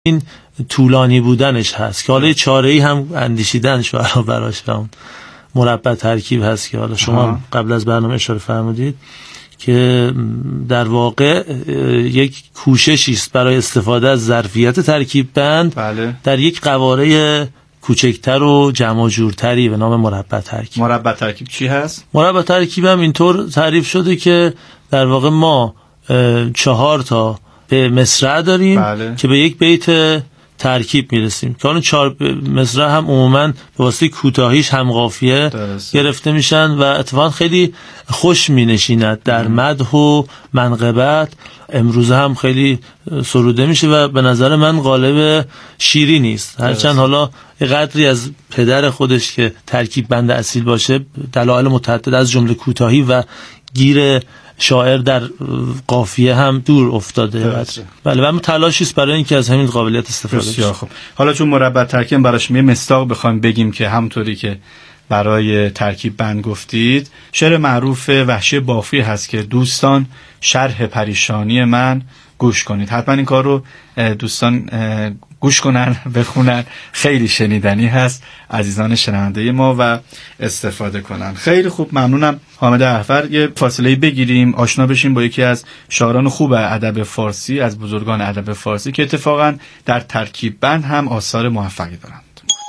این طولانی بودنش هست که حالا چاره‌ای هم اندیشیدن شعرا براش و اون مربع ترکیب هست که حالا شما قبل از برنامه اشاره فرمودید که در واقع یک کوششی است برای استفاده از ظرفیت ترکیب بند در یک قواره کوچکتر و جمع و جورتری به نام مربع ترکیب. مربع ترکیب چی هست؟ مربع ترکیب هم اینطور تعریف شده که در واقع ما 4 تا به مصرع داریم که به یک بیت ترکیب میرسیم که اون 4 مصرع هم عموما به واسطه کوتاهیش هم قافیه گرفته میشن و اتفاقا خیلی خوش مینشیند در مدح و منقبت. امروز هم خیلی سروده میشه و به نظر من قالب شیری نیست، هرچند حالا قدری از پدر خودش که ترکیب بند اصیل باشه دلایل متعدد از جمله کوتاهی و گیر شاعر در قافیه هم دور افتاده. بله و تلاشی است برای اینکه از همین قابلیت استفاده بشه. خب حالا چون مربع ترکیب براش یه مصداق بخوایم بگیم که همونطوری که برای ترکیب بند گفتید، شعر معروف وحشی بافی هست که دوستان شرح پریشانی من گوش کنید. حتما این کار رو دوستان گوش کنن، بخونن، خیلی شنیدنی هست عزیزان شنونده ما و استفاده کنن. خیلی خوب، ممنونم حامد احفر. یه فاصله بگیریم آشنا بشیم با یکی از شاعران خوب ادب فارسی، از بزرگان ادب فارسی که اتفاقا در ترکیب بند هم آثار موفقی دارند.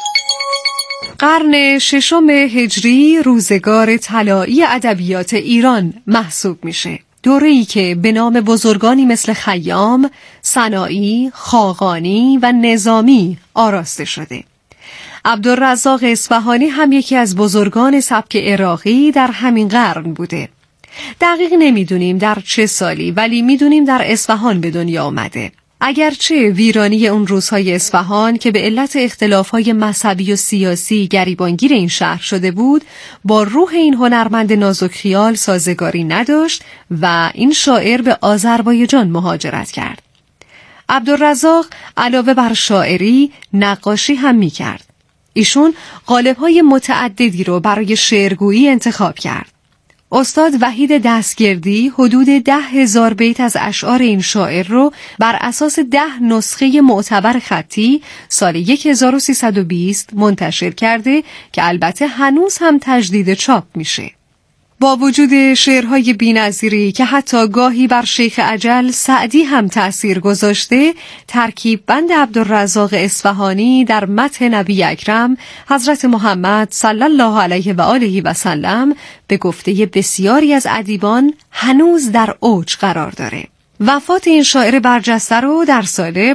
قرن 6 هجری روزگار طلایی ادبیات ایران محسوب میشه. دوره‌ای که به نام بزرگانی مثل خیام، سنایی، خاقانی و نظامی آراسته شده. عبدالرزاق اصفهانی هم یکی از بزرگان سبک عراقی در همین قرن بوده. دقیق نمیدونیم در چه سالی، ولی میدونیم در اصفهان به دنیا آمده. اگرچه ویرانی اون روزهای اصفهان که به علت اختلافهای مذهبی و سیاسی گریبانگیر این شهر شده بود، با روح این هنرمند نازک خیال سازگاری نداشت و این شاعر به آذربایجان مهاجرت کرد. عبدالرزاق علاوه بر شاعری، نقاشی هم می کرد. ایشون قالب‌های متعددی رو برای شعرگویی انتخاب کرد. استاد وحید دستگردی حدود 10,000 بیت از اشعار این شاعر رو بر اساس 10 نسخه معتبر خطی سال 1320 منتشر کرده که البته هنوز هم تجدید چاپ میشه. با وجود شعرهای بی‌نظیری که حتی گاهی بر شیخ اجل سعدی هم تأثیر گذاشته، ترکیب بند عبدالرزاق اصفهانی در مدح نبی اکرم حضرت محمد صلی الله علیه و آله و سلم به گفته بسیاری از ادیبان هنوز در اوج قرار داره. وفات این شاعر برجسته رو در سال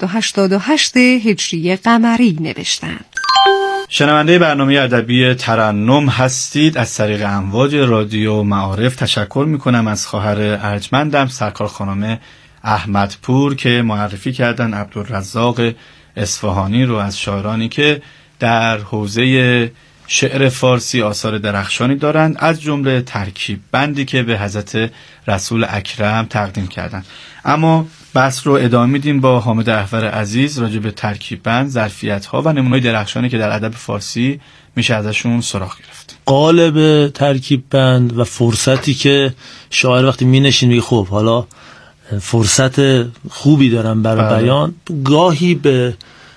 588 هجری قمری نوشتند. شنونده برنامه ادبی ترنم هستید. از طریق امواج رادیو معارف تشکر میکنم از خواهر ارجمندم سرکار خانم احمدپور که معرفی کردن عبدالرزاق اصفهانی رو از شاعرانی که در حوزه شعر فارسی آثار درخشانی دارند، از جمله ترکیب بندی که به حضرت رسول اکرم تقدیم کردند. اما بحث رو ادامه میدیم با حامد احفر عزیز راجع به ترکیب بند، ظرفیت‌ها و نمونه‌های درخشانی که در ادب فارسی میشه ازشون سراغ گرفت. قالب ترکیب بند و فرصتی که شاعر وقتی مینشین میگه خب حالا فرصت خوبی دارم برای بیان، گاهی به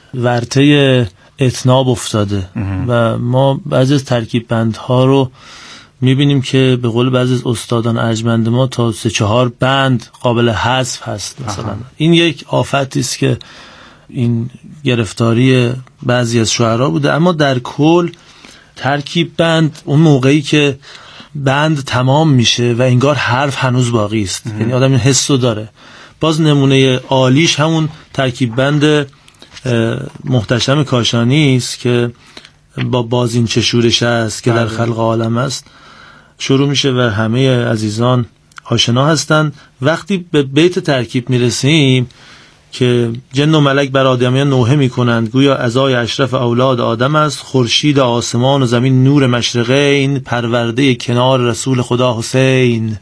ورطه اتناب افتاده و ما بعضی از ترکیب بندها رو میبینیم که به قول بعضی از استادان ارجمند ما تا 3-4 بند قابل حذف هست مثلا. این یک آفتی است که این گرفتاری بعضی از شعرا بوده. اما در کل ترکیب بند اون موقعی که بند تمام میشه و انگار حرف هنوز باقی است، یعنی آدم این حسو داره. باز نمونه عالیش همون ترکیب بند محتشم کاشانی است که با بازین چه شورش است که در خلق عالم است شروع میشه و همه عزیزان آشنا هستند. وقتی به بیت ترکیب میرسیم که جن و ملک بر آدمیان نوحه میکنند گویا عزای اشرف اولاد آدم است، خورشید آسمان و زمین نور مشرقین، پرورده کنار رسول خدا حسین.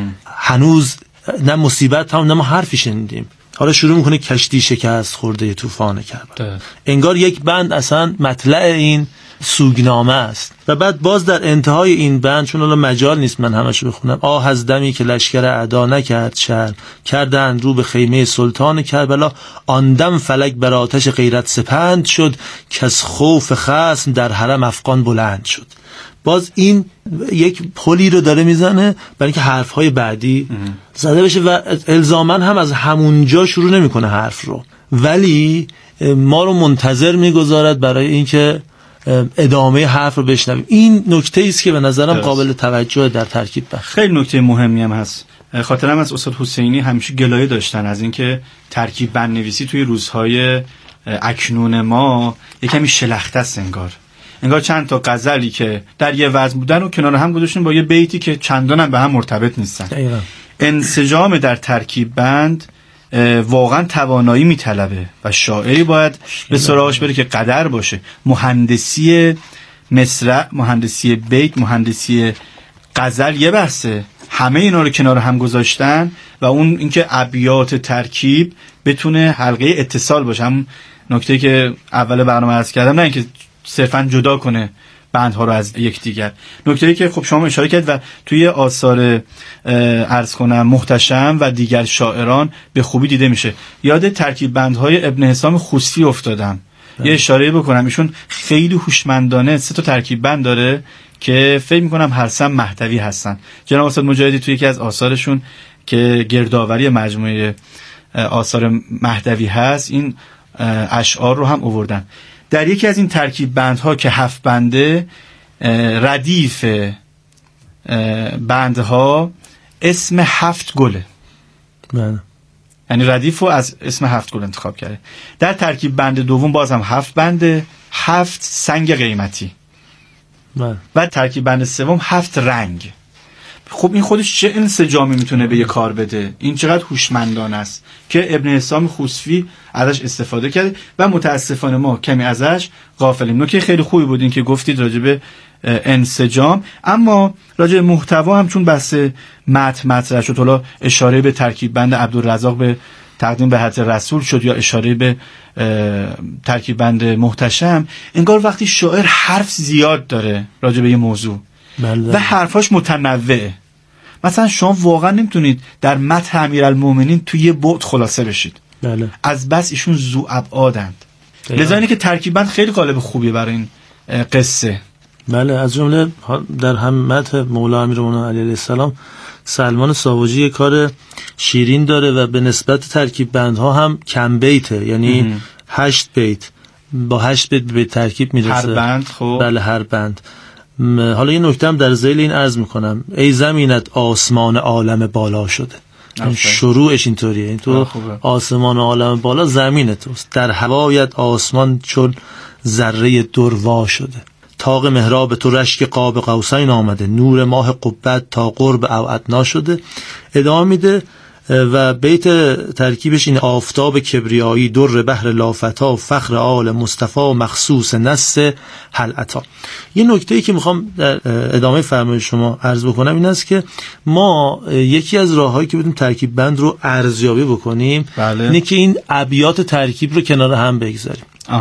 هنوز نه مصیبت هم نه ما حرفی شنیدیم، حالا شروع میکنه کشتی شکست خورده طوفان کربلا. انگار یک بند اصلا مطلع این سوگنامه است. و بعد باز در انتهای این بند، چون الان مجال نیست من همشو بخونم، آه از دمی که لشکر اعدا نکرد شر، کردند رو به خیمه سلطان کربلا، آن دم فلک بر آتش غیرت سپند شد، که از خوف خصم در حرم افغان بلند شد. باز این یک پلی رو داره میزنه برای اینکه حرفهای بعدی زده بشه و الزاماً هم از همونجا شروع نمیکنه حرف رو، ولی ما رو منتظر میگذارد برای اینکه ادامه حرف رو بشنویم. این نکته است که به نظرم قابل توجه در ترکیب بند. خیلی نکته مهمی هم هست. خاطرم از استاد حسینی همیشه گلایه داشتن از اینکه ترکیب بند نویسی توی روزهای اکنون ما یکمی شلخته است، انگار چند تا غزلی که در یه وزن بودن و کنار هم گذاشتن با یه بیتی که چندان هم به هم مرتبط نیستن. انسجام در ترکیب بند واقعا توانایی میطلبه و شاعری باید به سراغش بره که قدر باشه. مهندسی مصرع، مهندسی بیت، مهندسی غزل یه بحثه، همه اینا رو کنار هم گذاشتن و اون اینکه ابیات ترکیب بتونه حلقه اتصال باشه. هم نکته که اول برنامه عرض کردم، نه اینکه صرفا جدا کنه بندها رو از یکدیگر. نکته‌ای که خب شما اشاره کرد و توی آثار عرض کنم محتشم و دیگر شاعران به خوبی دیده میشه. یاد ترکیب بندهای ابن حسام خوستی افتادم. یه اشاره بکنم، ایشون خیلی هوشمندانه 3 تا ترکیب بند داره که فکر میکنم هر سه محتوی هستن. جناب استاد مجاهدی توی یکی از آثارشون که گردآوری مجموعه آثار مهدوی هست، این اشعار رو هم آوردن. در یکی از این ترکیب بندها که 7 بنده، ردیف بندها اسم 7 گله. یعنی ردیف رو از اسم 7 گل انتخاب کرده. در ترکیب بند دوم باز هم 7 بنده، 7 سنگ قیمتی. و ترکیب بند سوم 7 رنگ. خب این خودش چه انسجامی میتونه به یه کار بده؟ این چقدر هوشمندانه است که ابن حسام خوسفی ازش استفاده کرده و متاسفانه ما کمی ازش غافلیم. نکته خیلی خوبی بود این که گفتید راجع به انسجام، اما راجع به محتوا هم چون بحث متن مطرح شد، حالا اشاره به ترکیب بند عبدالرزاق به تقدیم به حضرت رسول شد یا اشاره به ترکیب بند محتشم، انگار وقتی شاعر حرف زیاد داره راجع به یه موضوع و حرفاش متنوعه، مثلا شما واقعا نمیتونید در متن امیرالمومنین توی یه بعد خلاصه بشید. از بس ایشون ذو ابعادند. لذا اینه که ترکیب بند خیلی قالب خوبیه برای این قصه. بله، از جمله در هم متن مولا امیرالمومنین علیه السلام سلمان ساوجی یک کار شیرین داره و به نسبت ترکیب بندها هم کم بیته، یعنی 8 بیت با 8 بیت به ترکیب میرسه هر بند. خب بله هر بند. حالا یه نکته هم در ذیل این عرض میکنم، ای زمینت آسمان عالم بالا شده. شروعش اینطوریه، این تو آسمان عالم بالا زمین توست، در هوایت آسمان چون ذره دروا شده. طاق محراب تو رشک قاب قوسین آمده، نور ماه قبت تا قرب او ادنا شده. ادامه میده و بیت ترکیبش این: آفتاب کبریایی در بحر لافتا، فخر آل مصطفی مخصوص نص هل عطا. یه نکته‌ای که میخوام در ادامه فرمایش شما عرض بکنم این است که ما یکی از راههایی که بتونیم ترکیب بند رو ارزیابی بکنیم اینه که این ابیات ترکیب رو کنار هم بگذاریم.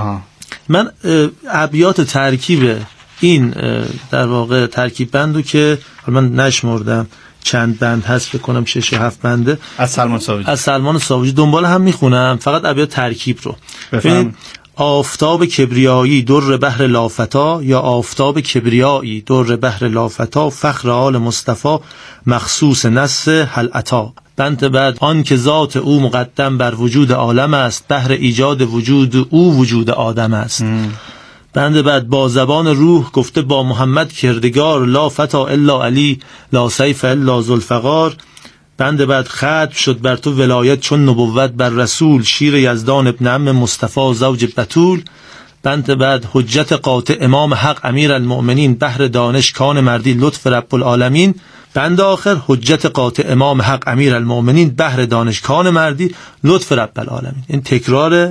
من ابیات ترکیب این در واقع ترکیب بندو که من نشمردم چند بند هست، فکر کنم 6 یا 7 بنده، از سلمان ساوجی دنبال هم میخونم، فقط ابیات ترکیب رو ببینید. آفتاب کبریایی در بحر لافتا، یا آفتاب کبریایی در بحر لافتا، فخر آل مصطفی مخصوص نص هل عطا. بند بعد: آن که ذات او مقدم بر وجود عالم است، بحر ایجاد وجود او وجود آدم است. بند بعد: با زبان روح گفته با محمد کردگار، لا فتا الا علی، لا سیف الا ذوالفقار. بند بعد: ختم شد بر تو ولایت چون نبوت بر رسول، شیر یزدان ابن عم مصطفی زوج بتول. بند بعد: حجت قاطع امام حق امیرالمؤمنین، بحر دانش کان مردی لطف رب العالمین. بند آخر: حجت قاطع امام حق امیرالمؤمنین، بحر دانش کان مردی لطف رب العالمین. این تکرار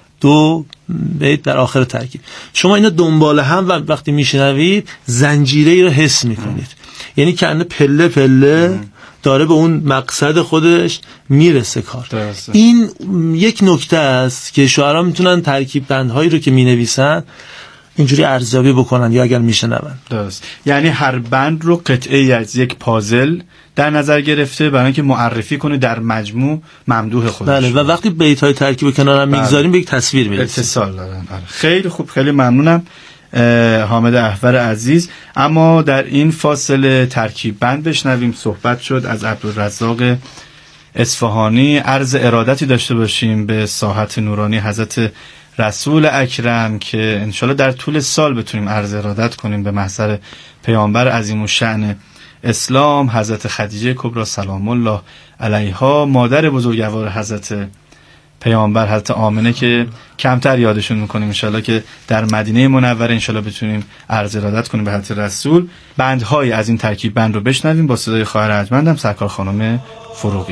2 بیت در آخر ترکیب. شما اینا دنبال هم و وقتی میشنوید زنجیره‌ای رو حس میکنید، یعنی که پله پله داره به اون مقصد خودش میرسه کار. این یک نکته است که شاعران میتونن ترکیب بندهایی رو که مینویسن اینجوری ارزیابی بکنن یا اگر میشنون. درست. یعنی هر بند رو قطعه‌ای از یک پازل در نظر گرفته برای اینکه معرفی کنه در مجموع ممدوح خودش. بله، و وقتی بیت‌های ترکیب کنار هم میگذاریم به یک تصویر میرسیم. اتصال دارن. خیلی خوب، خیلی ممنونم حامد احور عزیز. اما در این فاصله ترکیب بند بشنویم. صحبت شد از عبدالرزاق اصفهانی. عرض ارادتی داشته باشیم به ساحت نورانی حضرت رسول اکرم که انشالله در طول سال بتونیم عرض ارادت کنیم به محضر پیامبر عظیم الشأن اسلام حضرت خدیجه کبری سلام الله علیها، مادر بزرگوار حضرت پیامبر حضرت آمنه که کمتر یادشون میکنیم. انشالله که در مدینه منوره انشالله بتونیم عرض ارادت کنیم به حضرت رسول. بندهای از این ترکیب بند رو بشنویم با صدای خواهر ارجمندم سرکار خانم فروغی.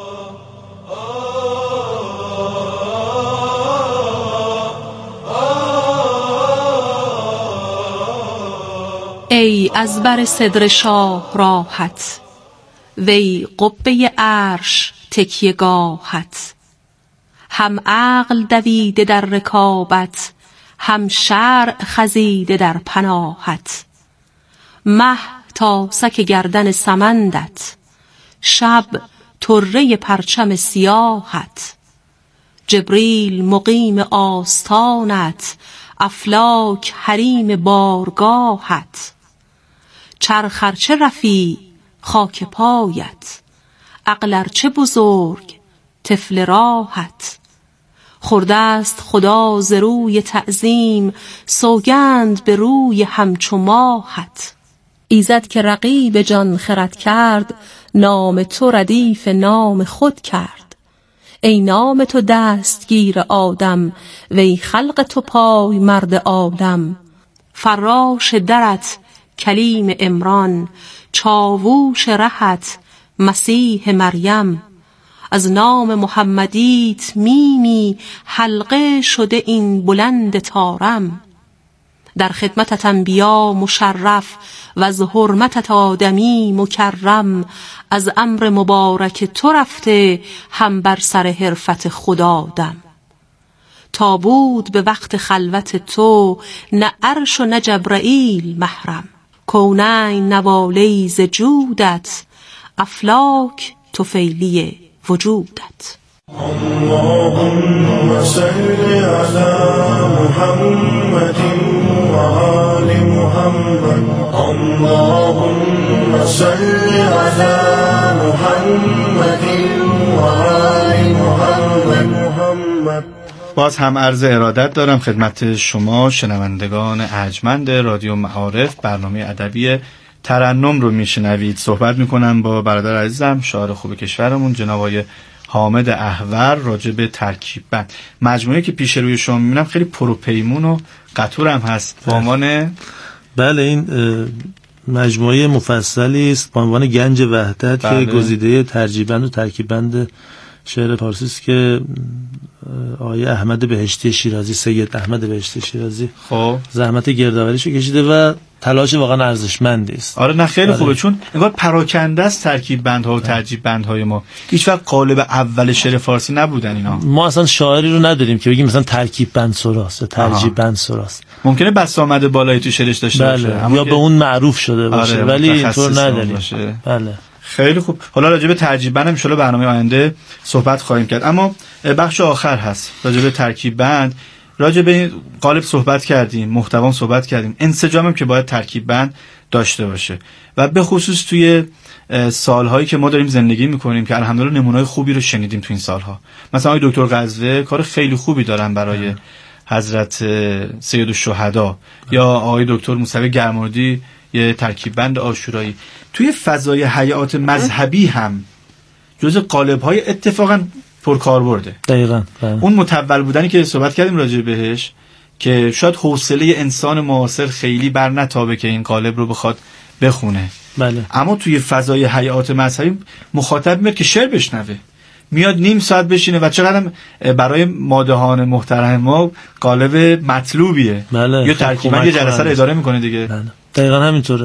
ای از بر صدر شاه راحت، وی قبه عرش تکیه گاهت. هم عقل دویده در رکابت، هم شرع خزیده در پناهت. مه تا سک گردن سمندت، شب طره پرچم سیاهت. جبریل مقیم آستانت، افلاک حریم بارگاهت. چرخ ارچه رفیع خاک پایت، عقل ارچه بزرگ طفل راهت. خورده است خدا ز روی تعظیم، سوگند به روی همچو ماهت. ایزد که رقیب جان خرد کرد، نام تو ردیف نام خود کرد. ای نام تو دستگیر آدم، وی خلق تو پای مرد آدم. فراش درت کلیم عمران، چاووش رهت مسیح مریم. از نام محمدیت میمی، حلقه شده این بلند طارم. در خدمتت انبیا مشرف، و از حرمتت آدمی مکرم. از امر مبارک تو رفته، هم بر سر حرفت خدا دم. تا بود به وقت خلوت تو، نه عرش و نه جبرائیل محرم. کونین نوالی ز جودت، افلاک طفیلی وجودت. اللهم صل على محمد و آل محمد. اللهم صل على محمد و آل محمد. باز هم عرض ارادت دارم خدمت شما شنوندگان ارجمند رادیو معارف. برنامه ادبی ترنم رو میشنوید. صحبت میکنم با برادر عزیزم شاعر خوب کشورمون جناب آقای حامد احور راجع به ترکیب بند. مجموعه که پیش روی شما میبینم خیلی پروپیمون و قطور هم هست با عنوان. بله، این مجموعه مفصلی است با عنوان گنج وحدت که گزیده ترجیب بند و ترکیب بند شعر پارسی است که آقای احمد بهشتی شیرازی، سید احمد بهشتی شیرازی خب زحمت گردآوریشو کشیده و تلاش واقعا ارزشمندی است. آره نه خیلی خوبه، چون انگار پراکنده است ترکیب بندها و ترجیب بندهای ما. هیچ وقت قالب اول شعر فارسی نبودن اینا. ما اصلا شاعری رو نداریم که بگیم مثلا ترکیب بند سراست یا ترجیب بند سراست. ممکنه بسامد بالایی تو شعرش داشته باشه یا به اون معروف شده باشه، آره ولی اینطور نداریم. بله خیلی خوب. حالا راجع به ترجیب بند ان شاء الله برنامه آینده صحبت خواهیم کرد، اما بخش آخر هست راجع به ترکیب بند. راجع به قالب صحبت کردیم، محتوا صحبت کردیم، انسجامم که باید ترکیب بند داشته باشه و به خصوص توی سالهایی که ما داریم زندگی میکنیم که الحمدلله نمونه‌های خوبی رو شنیدیم تو این سالها. مثلا آقای دکتر غزوه کار خیلی خوبی دارن برای حضرت سید الشهدا یا آقای دکتر موسوی گرمردی یه ترکیب بند عاشورایی. توی فضای حیات مذهبی هم جزء قالب‌های اتفاقاً پرکاربرده. دقیقاً. اون متول بودنی که صحبت کردیم راجع بهش که شاید حوصله انسان معاصر خیلی بر نتابه که این قالب رو بخواد بخونه. بله. اما توی فضای حیات مذهبی مخاطب میاد که شعر بشنوه، میاد نیم ساعت بشینه و چقدر برای مادهان محترم ما قالب مطلوبیه. بله. یا ترکیباً یه جلسه رو اداره میکنه دیگه. بله. دقیقاً همینطوره.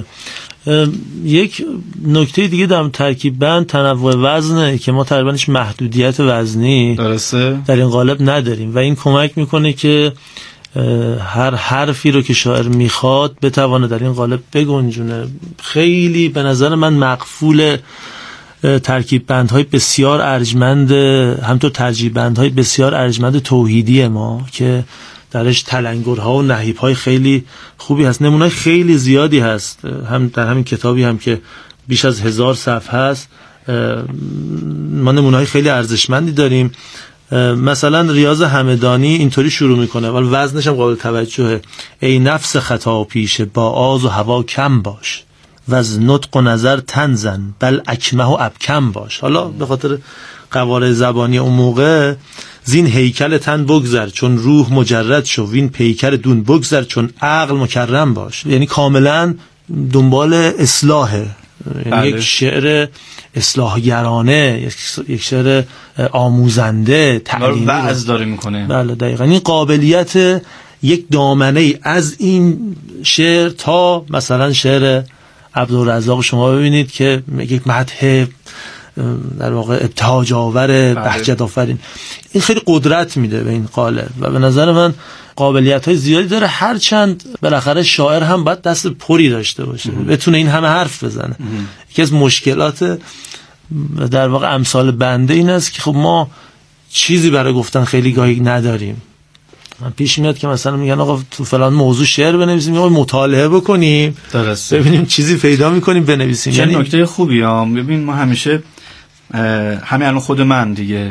یک نکته دیگه در ترکیب بند تنوع وزنه که ما تقریبا هیچ محدودیت وزنی درسته در این قالب نداریم و این کمک میکنه که هر حرفی رو که شاعر میخواد بتوانه در این قالب بگنجونه. خیلی به نظر من مقفول ترکیب بندهای بسیار ارجمند، همطور ترجیب بندهای بسیار ارجمند توحیدی ما که درش تلنگرها و نهیب‌های خیلی خوبی هست. نمونه‌های خیلی زیادی هست، هم در همین کتابی هم که بیش از 1000 صفحه هست ما نمونه‌های خیلی ارزشمندی داریم. مثلا ریاض همدانی اینطوری شروع میکنه ولی وزنش هم قابل توجهه: ای نفس خطا پیش با آز و هوا کم باش و از نطق و نظر تنزن بل اکمه و ابکم باش. حالا به خاطر قواره زبانی اون موقع: زین هیکل تن بگذر چون روح مجرد شو وین پیکر دون بگذر چون عقل مکرم باش. یعنی کاملا دنبال اصلاحه، یعنی یک شعر اصلاحگرانه، یک شعر آموزنده، تعلیمی وعظ داره میکنه. بله دقیقاً. این قابلیت یک دامنه ای از این شعر تا مثلا شعر عبدالرزاق شما ببینید که یک مدح در واقع ابتهاج آور، بهجت آفرین، این خیلی قدرت میده به این قالب و به نظر من قابلیت های زیادی داره. هرچند بالاخره شاعر هم باید دست پری داشته باشه بتونه این همه حرف بزنه. یکی از مشکلات در واقع امثال بنده این است که خب ما چیزی برای گفتن خیلی گاهی نداریم. من پیش میاد که مثلا میگن آقا تو فلان موضوع شعر بنویسیم، آقا مطالعه بکنیم درسته ببینیم چیزی پیدا میکنیم بنویسیم. چه یعنی نکته خوبی ببین ما همیشه همین الان خود من دیگه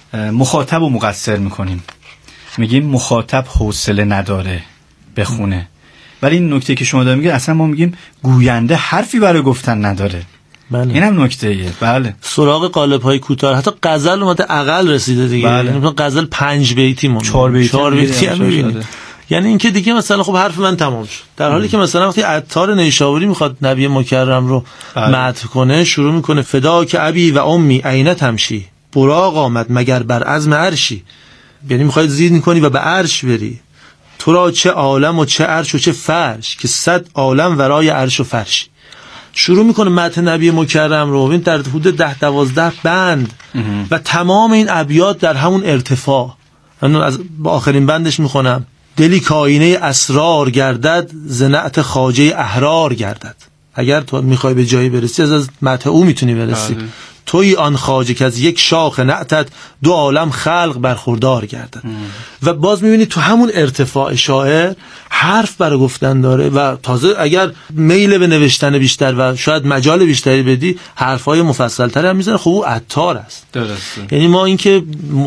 مخاطب رو مقصر میکنیم، میگیم مخاطب حوصله نداره بخونه، ولی این نکته که شما دارید میگید اصلا ما میگیم گوینده حرفی برای گفتن نداره. بله. اینم نکته‌ایه. بله. سراغ قالب‌های کوتاه، حتی غزل اومده عقل رسیده دیگه. بله. یعنی غزل 5 بیتی مونده، 4 بیتی هم می‌بینید. یعنی این که دیگه مثلا خب حرف من تمام شد، در حالی که مثلا وقتی عطار نیشابوری میخواد نبی مکرم رو مدح کنه شروع میکنه: فدا که ابی و امی عینه تمشی براق آمد مگر بر عزم عرشی. یعنی میخواد زید میکنی و به عرش بری، تو را چه عالم و چه عرش و چه فرش که 100 عالم ورای عرش و فرش. شروع میکنه متن نبی مکرم رو، ببین در حدود 10-12 بند و تمام این ابیات در همون ارتفاع. من با آخرین بندش میخونم: دلی کاینه اسرار گردد زنعت خواجه احرار گردد. اگر تو میخوای به جایی برسی از متن او میتونی برسی. توی آن خواجه که از یک شاخ نعتت 2 عالم خلق برخوردار گردد. و باز میبینید تو همون ارتفاع شاعر حرف برای گفتن داره و تازه اگر میل به نوشتن بیشتر و شاید مجال بیشتری بدی حرفای مفصل‌تر هم میزنه. خب او عطار است. درسته. یعنی ما اینکه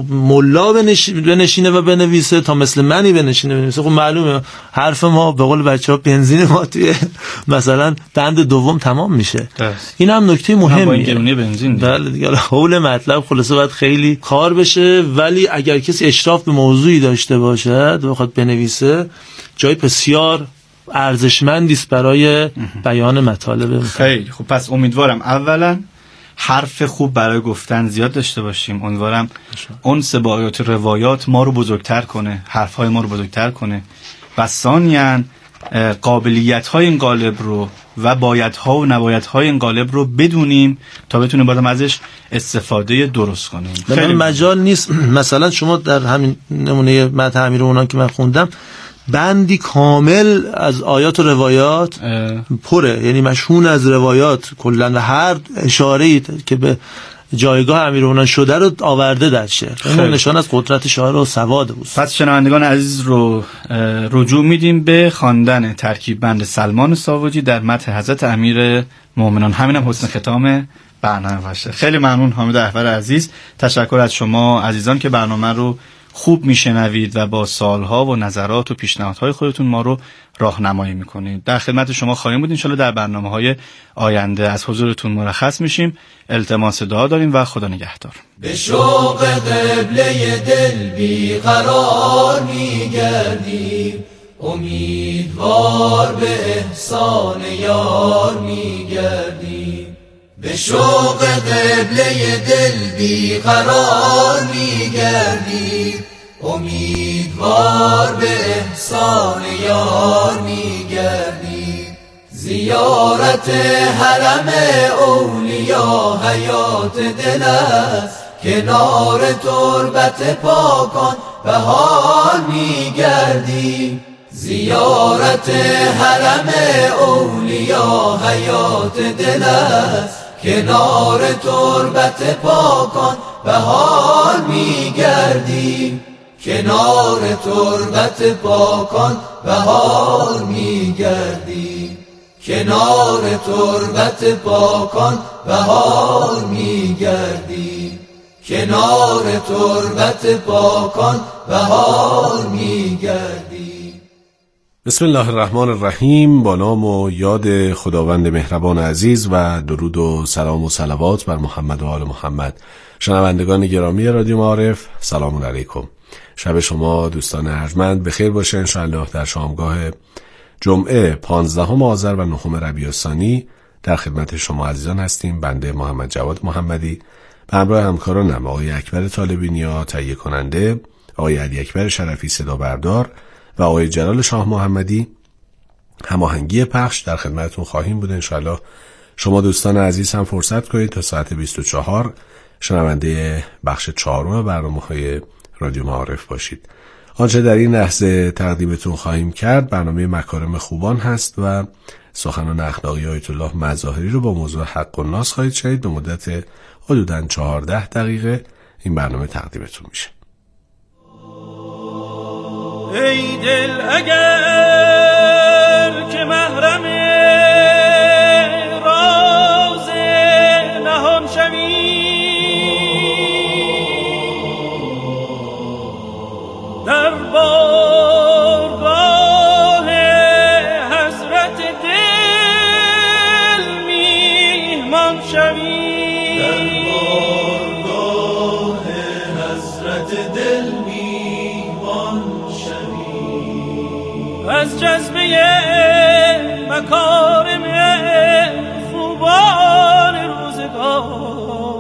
ملا بنشینه و بنویسه تا مثل منی بنشینه بنویسه، خب معلومه حرف ما به قول بچه‌ها بنزین ما توی مثلا بند دوم تمام میشه. این هم نکته مهمیه. بله دیگه. حول مطلب خلاصه باید خیلی کار بشه، ولی اگر کسی اشراف به موضوعی داشته باشد و بخواد بنویسه جای بسیار ارزشمندی است برای بیان مطالب. خیلی خب، پس امیدوارم اولا حرف خوب برای گفتن زیاد داشته باشیم، امیدوارم انس با آیات روایات ما رو بزرگتر کنه، حرفهای ما رو بزرگتر کنه، و ثانیاً قابلیت‌های این قالب رو و بایدها و نبایدهای این قالب رو بدونیم تا بتونیم بازم ازش استفاده درست کنیم. خیلی مجال نیست مثلا شما در همین نمونه متن امیر اونان که من خوندم بندی کامل از آیات و روایات پره، یعنی مشهون از روایات کلا و هر اشاره‌ای که به جایگاه امیرالمومنین شده رو آورده در شعر. این نشان از قدرت شاعر و سواد بود. پس شنوندگان عزیز رو رجوع میدیم به خواندن ترکیب بند سلمان ساوجی در مدح حضرت امیرالمومنین. همینم حسن ختام برنامه باشه. خیلی ممنون حامد احور عزیز. تشکر از شما عزیزان که برنامه رو خوب میشنوید و با سالها و نظرات و پیشنهادهای خودتون ما رو راهنمایی میکنید. در خدمت شما خواهیم بود انشالله در برنامه‌های آینده. از حضورتون مرخص میشیم. التماس دعا داریم و خدا نگهدار. به شوق قبله دل بی قرار میگردیم، امیدوار به احسان یار میگردیم. به شوق قبله دل بی قرار میگردیم، امیدوار به احسان یار میگردیم. زیارت حرم اولیا حیات دل است، کنار تربت پاکان به حال میگردیم. زیارت حرم اولیا حیات دل است، کنار تربت پاکان بهار میگردیم، کنار تربت پاکان بهار میگردیم، کنار تربت پاکان بهار میگردیم، کنار تربت پاکان بهار میگردیم. بسم الله الرحمن الرحیم. با نام و یاد خداوند مهربان عزیز و درود و سلام و صلوات بر محمد و آل محمد. شنوندگان گرامی رادیو معارف، سلام علیکم. شب شما دوستان ارجمند بخیر باشه انشاءالله. در شامگاه جمعه 15 آذر و 9 ربیع الثانی در خدمت شما عزیزان هستیم. بنده محمد جواد محمدی به همراه همکارانم آقای اکبر طالبینیا تهیه کننده، آقای علی اکبر شرفی صدا بردار و آقای جلال شاه محمدی هماهنگی پخش در خدمتتون خواهیم بود انشاءالله. شما دوستان عزیز هم فرصت کنید تا ساعت 24 شنونده بخش 4 برنامه‌های رادیو معارف باشید. آنچه در این لحظه تقدیمتون خواهیم کرد برنامه مکارم خوبان هست و سخنان اخلاقی آیت الله مظاهری رو با موضوع حق و ناس خواهید شنید. به مدت حدوداً 14 دقیقه این برنامه تقدیمتون میشه. ای دل اگر که محرم راز نهان شوی، در بارگاه حضرت دل میهمان شوی، در بارگاه حضرت دل میهمان شوی، از جذبه مکارم خوبان روزگار،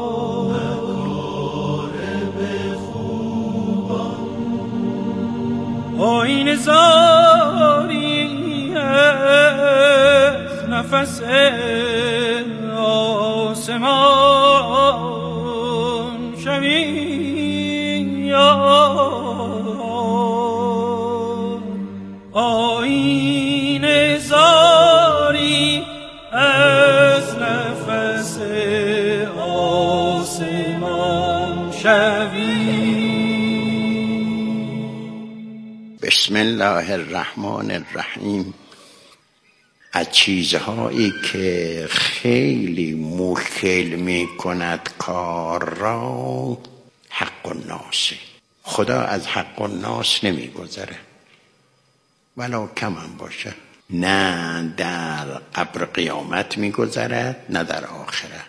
آیین زاری از نفس آسمان شوی، آیین زاری از نفس آسمان شوی. بسم الله الرحمن الرحیم. از چیزهایی که خیلی مشکل می کند کار را حق الناس. خدا از حق الناس نمی گذره ولو کم هم باشه، نه در قبر قیامت می گذرد نه در آخرت.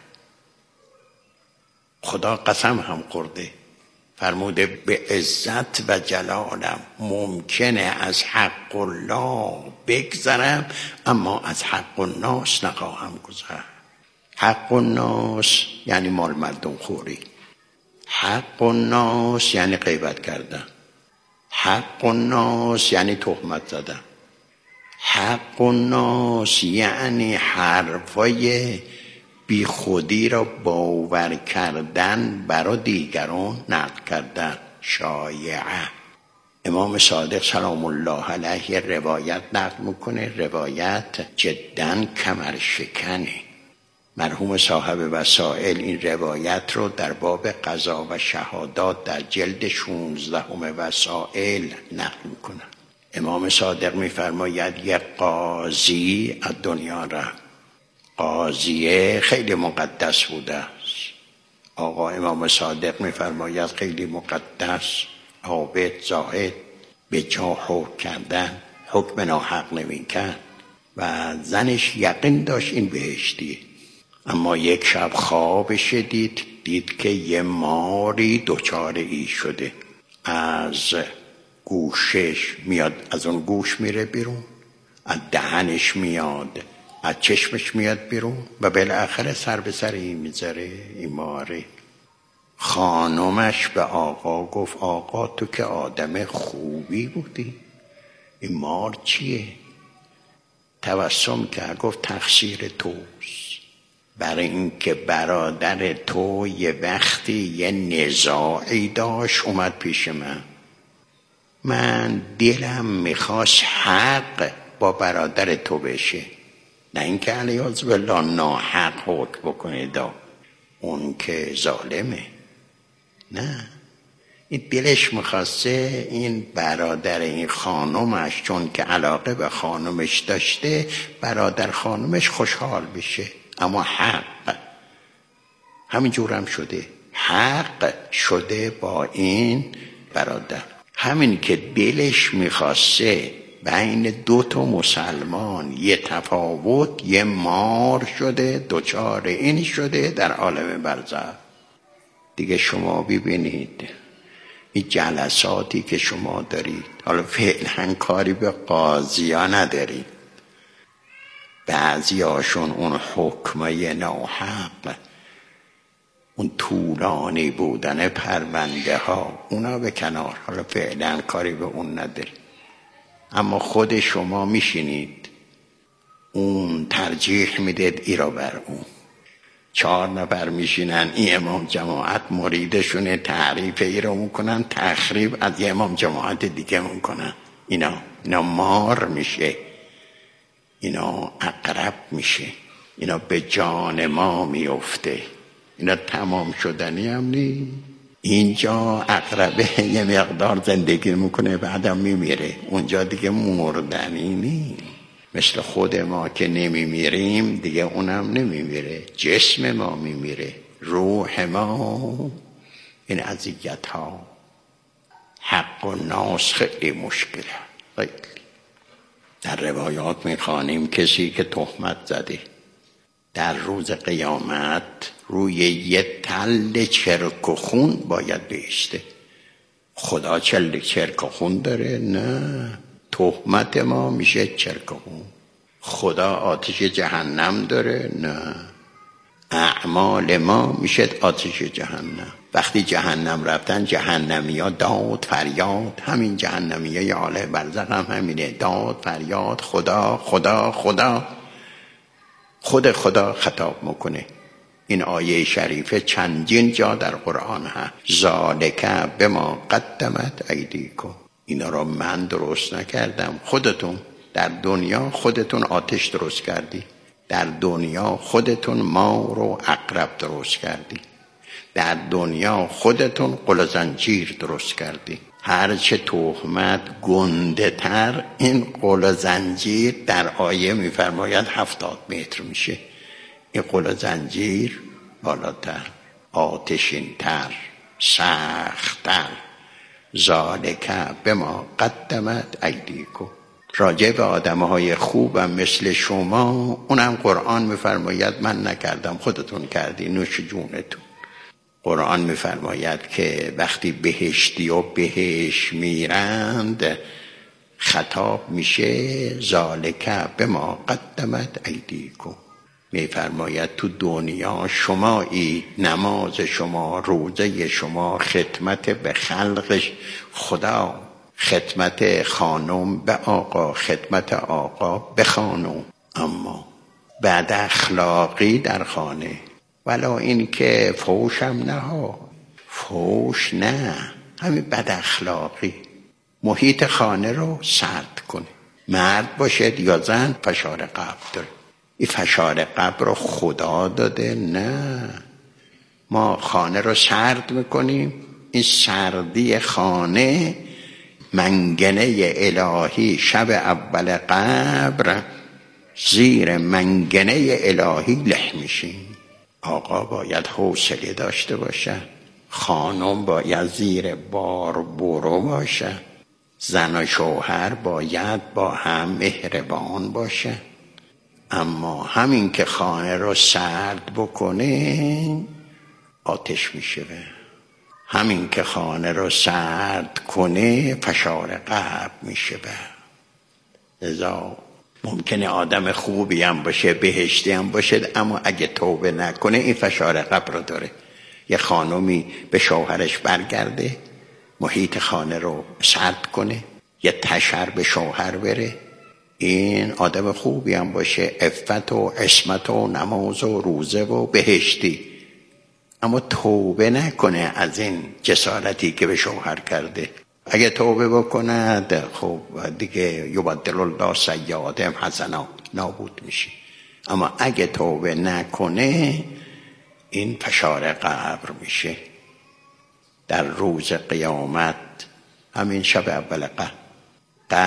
خدا قسم هم خورده فرموده به عزت و جلالم ممکنه از حق الله بگذرم اما از حق الناس نخواهم گذرم. حق الناس یعنی مال مردم خوری، حق الناس یعنی غیبت کردن، حق الناس یعنی تهمت زدن، حق الناس یعنی حرفای بی خودی را باور کردن برای دیگران نقل کردن، شایعه. امام صادق سلام الله علیه روایت نقل میکنه، روایت جدا کمرشکنه. مرحوم صاحب وسائل این روایت رو در باب قضا و شهادات در جلد 16 وسائل نقل میکنه. امام صادق میفرماید یک قاضی از دنیا رفت. قاضیه خیلی مقدس بوده است. آقا امام صادق میفرماید خیلی مقدس، عابد، زاهد، به جا حکم کردن، حکم ناحق نمی‌کرد و زنش یقین داشت این بهشتی. اما یک شب خوابش دید که یه ماری دچار ای شده، از گوشش میاد، از اون گوش میره بیرون، از دهنش میاد، از چشمش میاد بیرون و بالاخره سر به سر این میذاره این ماره. خانمش به آقا گفت آقا تو که آدم خوبی بودی، این مار چیه؟ تبسم کرد گفت تقصیر توست، برای اینکه برادر تو یه وقتی یه نزاعی داشت اومد پیش من، من دلم میخواست حق با برادر تو بشه، نه اینکه علیاذ بالله ناحق حکم بکنید اون که ظالمه. نه، این دلش میخواسته این برادر این خانومش، چون که علاقه به خانومش داشته، برادر خانومش خوشحال بشه. اما حق همین جورم شده، حق شده با این برادر. همین که دلش میخواسته بین دو تا مسلمان یه تفاوت، یه مار شده، دوچار این شده در عالم برزخ. دیگه شما ببینید این جلساتی که شما دارید، حالا فعلا کاری به قاضی ها ندارید، بعضی هاشون اون حکمه ناحق، اون طولانی بودن پرونده ها، اونا به کنار، حالا فعلا کاری به اون ندارید. اما خود شما میشینید اون ترجیح میدید ای را بر اون. 4 نفر میشینن، این امام جماعت مریدشونه، تعریف ای را میکنن، تخریب از یه امام جماعت دیگه میکنن. اینا مار میشه، اینا عقرب میشه، اینا به جان ما میفته، اینا تمام شدنی هم نی. اینجا عقربه یه مقدار زندگی میکنه بعدم میمیره، اونجا دیگه مردنی نی. مثل خود ما که نمیمیریم دیگه اونم نمیمیره، جسم ما میمیره، روح ما. این اذیت ها حق و ناس خیلی مشکله. خیلی در روایات میخوانیم کسی که تهمت زده در روز قیامت روی یه تل چرک و خون باید بایسته. خدا چرک و خون داره؟ نه، تهمت ما میشه چرک و خون. خدا آتش جهنم داره؟ نه، اعمال ما میشه آتش جهنم. وقتی جهنم رفتن جهنمی ها داد فریاد، همین جهنمی های عالم برزخ هم همینه، داد فریاد خدا خدا خدا. خود خدا خطاب میکنه. این آیه شریفه چندین جا در قرآن هست. ذالک بما قدمت ایدیکم، اینا را من درست نکردم، خودتون در دنیا خودتون آتش درست کردی، در دنیا خودتون مار و عقرب درست کردی، در دنیا خودتون قل و زنجیر درست کردی. هرچه تهمت گنده تر، این قل و زنجیر در آیه میفرماید 70 متر میشه. این قل و زنجیر بالاتر، آتشین تر، سخت‌تر. ذالک بما قدمت ایدیکم. راجع به آدم‌های خوبم مثل شما، اونم قرآن میفرماید من نکردم، خودتون کردی، نوش جونتون. قرآن میفرماید که وقتی بهشتی و بهش میرند خطاب میشه ذالک بما قدمت ایدیکم. میفرماید تو دنیا شمایی، نماز شما، روزه شما، خدمت به خلقش خدا، خدمت خانم به آقا، خدمت آقا به خانم، اما بد اخلاقی در خانه. ولا این که فوشم نه ها، فوش نه، همین بد اخلاقی. محیط خانه رو سرد کنه، مرد باشد یا زن فشار قلب داره. این فشار قلب رو خدا داده؟ نه، ما خانه رو سرد میکنیم. این سردی خانه منگنه الهی، شب اول قبر زیر منگنه الهی له میشیم. آقا باید حوصله داشته باشه، خانم باید زیر بار برو باشه، زن و شوهر باید با هم مهربان باشه. اما همین که خانه رو سرد بکنه آتش میشه. همین که خانه رو سرد کنه فشار قلب میشه. لذا ممکنه آدم خوبی هم باشه، بهشتی هم باشه، اما اگه توبه نکنه این فشار قلب رو داره. یه خانومی به شوهرش برگرده، محیط خانه رو سرد کنه، یه تشر به شوهر بره، این آدم خوبی هم باشه، عفت و عصمت و نماز و روزه و بهشتی، اما توبه نکنه از این جسارتی که به شوهر کرده. اگه توبه بکند خب دیگه یبدل الله سیئاتهم حسنات نابود میشه. اما اگه توبه نکنه این فشار قبر میشه. در روز قیامت همین شب اول قبر